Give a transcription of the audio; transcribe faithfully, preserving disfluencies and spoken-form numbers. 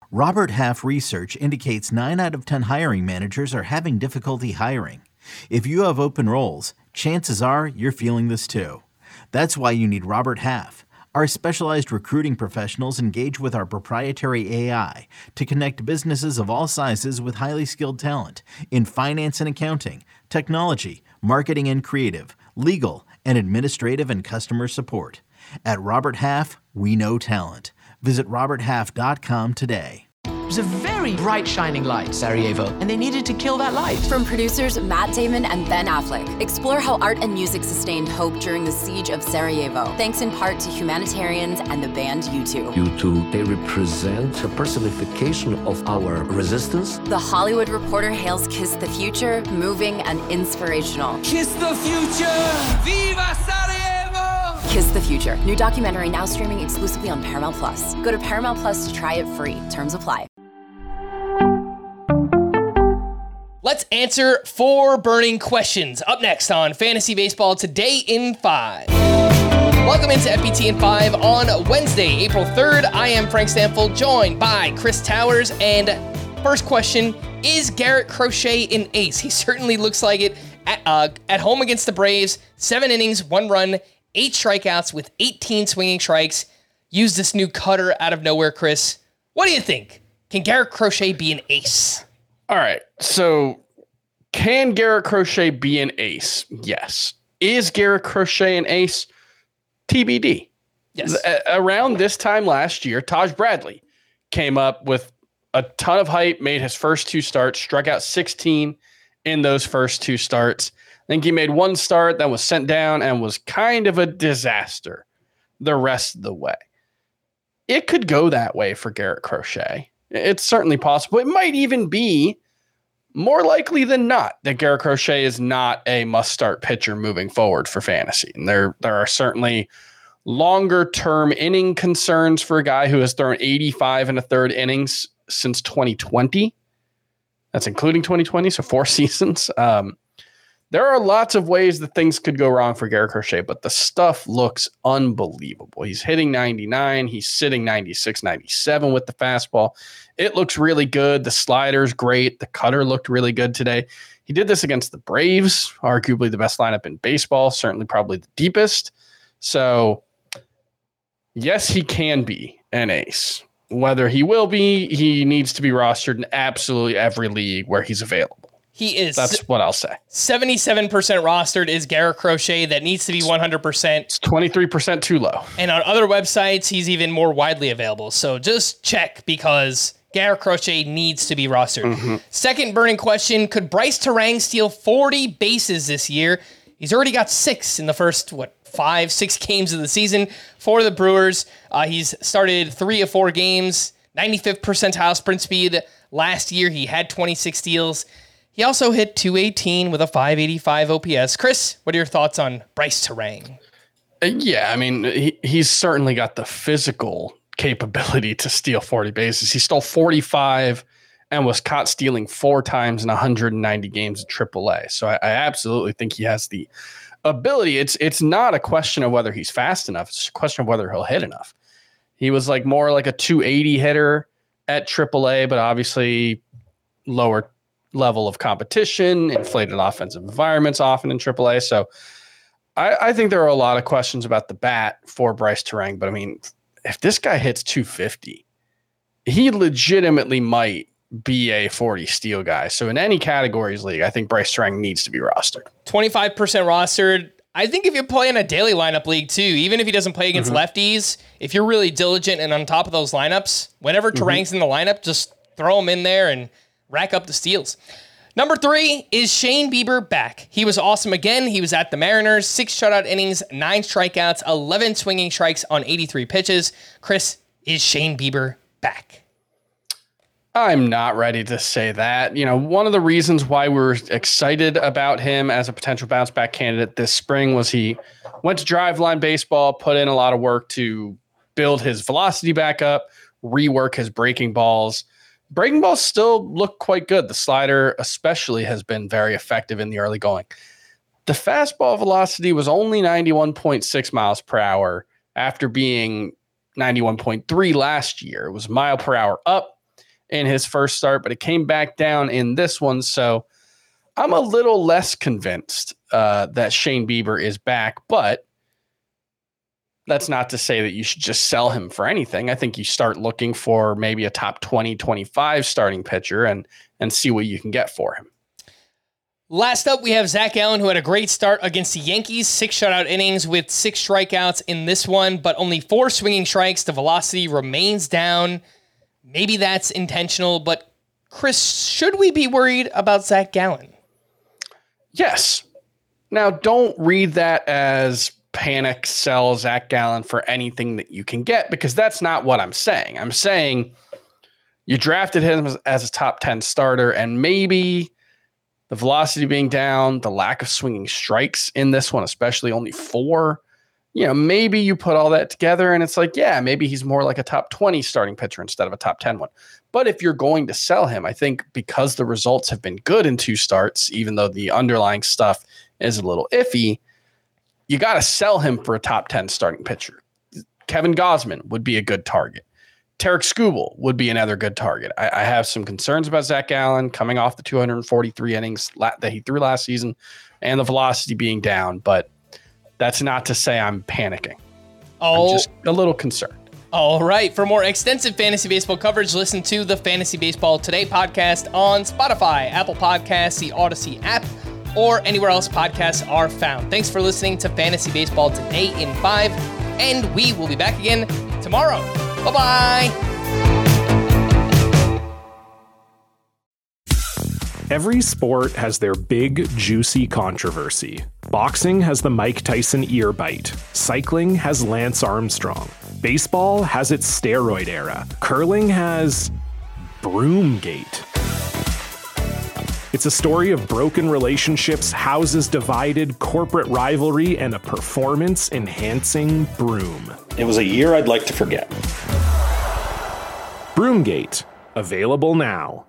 Robert Half research indicates nine out of ten hiring managers are having difficulty hiring. If you have open roles, chances are you're feeling this too. That's why you need Robert Half. Our specialized recruiting professionals engage with our proprietary A I to connect businesses of all sizes with highly skilled talent in finance and accounting, technology, marketing and creative, legal, and administrative and customer support. At Robert Half, we know talent. Visit robert half dot com today. It was a very bright, shining light, Sarajevo, and they needed to kill that light. From producers Matt Damon and Ben Affleck, explore how art and music sustained hope during the siege of Sarajevo, thanks in part to humanitarians and the band U two. U two, they represent a personification of our resistance. The Hollywood Reporter hails Kiss the Future, moving and inspirational. Kiss the future! Viva Sarajevo! Kiss the Future, new documentary now streaming exclusively on Paramount Plus. Go to Paramount Plus to try it free. Terms apply. Let's answer four burning questions. Up next on Fantasy Baseball Today in five. Welcome into F B T in five on Wednesday, April third. I am Frank Stanfield, joined by Chris Towers. And first question, is Garrett Crochet an ace? He certainly looks like it. At, uh, at home against the Braves, seven innings, one run, eight strikeouts with eighteen swinging strikes. Use this new cutter out of nowhere, Chris. What do you think? Can Garrett Crochet be an ace? All right, so can Garrett Crochet be an ace? Yes. Is Garrett Crochet an ace? T B D. Yes. A- around this time last year, Taj Bradley came up with a ton of hype, made his first two starts, struck out sixteen in those first two starts. I think he made one start that was sent down and was kind of a disaster the rest of the way. It could go that way for Garrett Crochet. It's certainly possible. It might even be more likely than not that Garrett Crochet is not a must-start pitcher moving forward for fantasy. And there, there are certainly longer-term inning concerns for a guy who has thrown eighty-five and a third innings since twenty twenty. That's including twenty twenty, so four seasons. Um, there are lots of ways that things could go wrong for Garrett Crochet, but the stuff looks unbelievable. He's hitting ninety-nine. He's sitting ninety-six, ninety-seven with the fastball. It looks really good. The slider's great. The cutter looked really good today. He did this against the Braves, arguably the best lineup in baseball, certainly probably the deepest. So, yes, he can be an ace. Whether he will be, he needs to be rostered in absolutely every league where he's available. He is. That's what I'll say. seventy-seven percent rostered is Garrett Crochet. That needs to be one hundred percent. It's twenty-three percent too low. And on other websites, he's even more widely available. So just check, because Garrett Crochet needs to be rostered. Mm-hmm. Second burning question, could Bryce Terang steal forty bases this year? He's already got six in the first, what, five, six games of the season for the Brewers. Uh, he's started three of four games, ninety-fifth percentile sprint speed. Last year, he had twenty-six steals. He also hit two eighteen with a five eighty-five O P S. Chris, what are your thoughts on Bryce Terang? Uh, yeah, I mean, he, he's certainly got the physical capability to steal forty bases. He stole forty-five and was caught stealing four times in one hundred ninety games at triple A. So I, I absolutely think he has the ability. It's it's not a question of whether he's fast enough. It's a question of whether he'll hit enough. He was like more like a two eighty hitter at triple A, but obviously lower level of competition, inflated offensive environments often in triple A. So I, I think there are a lot of questions about the bat for Bryce Terang. But I mean, if this guy hits two fifty, he legitimately might be a forty steal guy. So in any categories league, I think Bryce Terang needs to be rostered. twenty-five percent rostered. I think if you play in a daily lineup league too, even if he doesn't play against mm-hmm. lefties, if you're really diligent and on top of those lineups, whenever mm-hmm. Terang's in the lineup, just throw him in there and rack up the steals. Number three, is Shane Bieber back? He was awesome again. He was at the Mariners, six shutout innings, nine strikeouts, eleven swinging strikes on eighty-three pitches. Chris, is Shane Bieber back? I'm not ready to say that. You know, one of the reasons why we're excited about him as a potential bounce back candidate this spring was he went to Driveline Baseball, put in a lot of work to build his velocity back up, rework his breaking balls. Breaking balls still look quite good. The slider especially has been very effective in the early going. The fastball velocity was only ninety-one point six miles per hour after being ninety-one point three last year. It was mile per hour up. in his first start, but it came back down in this one. So I'm a little less convinced uh, that Shane Bieber is back, but that's not to say that you should just sell him for anything. I think you start looking for maybe a top twenty, twenty-five starting pitcher and, and see what you can get for him. Last up, we have Zach Gallen, who had a great start against the Yankees, six shutout innings with six strikeouts in this one, but only four swinging strikes. The velocity remains down. Maybe that's intentional, but Chris, should we be worried about Zach Gallen? Yes. Now, don't read that as panic sell Zach Gallen for anything that you can get, because that's not what I'm saying. I'm saying you drafted him as, as a top ten starter, and maybe the velocity being down, the lack of swinging strikes in this one, especially only four, you know, maybe you put all that together and it's like, yeah, maybe he's more like a top twenty starting pitcher instead of a top ten one. But if you're going to sell him, I think because the results have been good in two starts, even though the underlying stuff is a little iffy, you got to sell him for a top ten starting pitcher. Kevin Gausman would be a good target. Tarek Skubal would be another good target. I, I have some concerns about Zach Gallen coming off the two hundred forty-three innings la- that he threw last season and the velocity being down, but that's not to say I'm panicking. Oh, I'm just a little concerned. All right. For more extensive fantasy baseball coverage, listen to the Fantasy Baseball Today podcast on Spotify, Apple Podcasts, the Odyssey app, or anywhere else podcasts are found. Thanks for listening to Fantasy Baseball Today in five, and we will be back again tomorrow. Bye-bye. Every sport has their big, juicy controversy. Boxing has the Mike Tyson ear bite. Cycling has Lance Armstrong. Baseball has its steroid era. Curling has Broomgate. It's a story of broken relationships, houses divided, corporate rivalry, and a performance-enhancing broom. It was a year I'd like to forget. Broomgate, available now.